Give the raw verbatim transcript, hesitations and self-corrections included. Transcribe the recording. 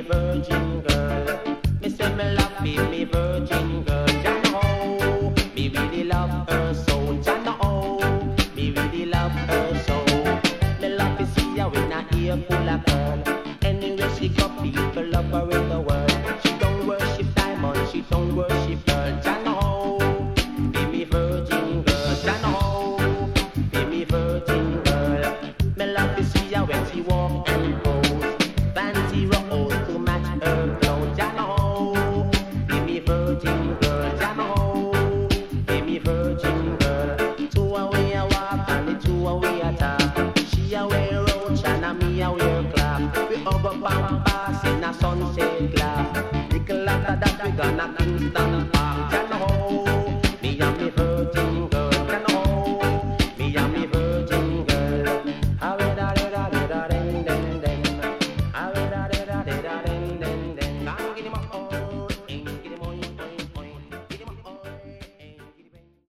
virgin girl. Me say me love be me virgin girl. Jah know me really love her so. Jah know me really love her so. Me love to see her in a ear full of pearl. Anywhere she go, people love her in the world. She don't worship diamond, she don't worship pearl. Jah know be me virgin girl. Jah know be me virgin girl. Me love to see her when she walk and pose. Fancy rose to match her clothes. Jah know be me virgin girl. Jah know be me virgin girl. Two away a walk and the two away a talk. She a wear roach and me a wear clock. We over Pampas in a sunset glass. Little after that we gonna Kingston Park.